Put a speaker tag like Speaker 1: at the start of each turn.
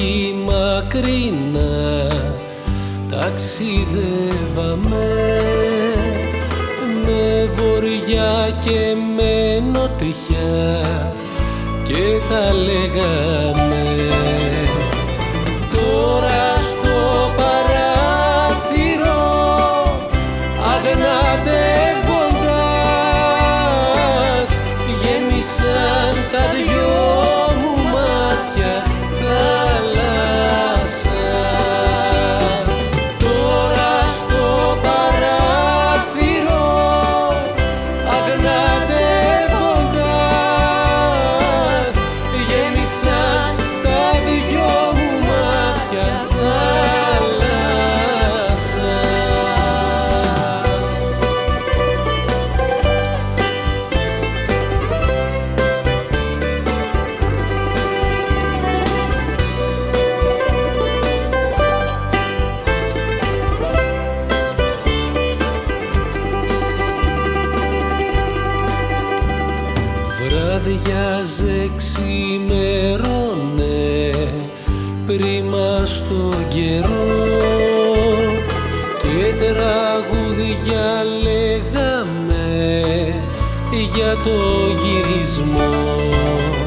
Speaker 1: εκεί μακρινά ταξιδεύαμε, με βορειά και με νοτιά και τα λέγαμε. Τώρα στο παράθυρο αγναντεύοντας γέμισαν τα δυο μου μάτια θάλασσα. Τώρα στο παράθυρο αγναντεύοντας γέμισαν τα δυο μου μάτια θάλασσα. Βραδιάζε, ξημερώνε πρίμα στον καιρό και τραγούδια λέγαμε για το γυρισμό.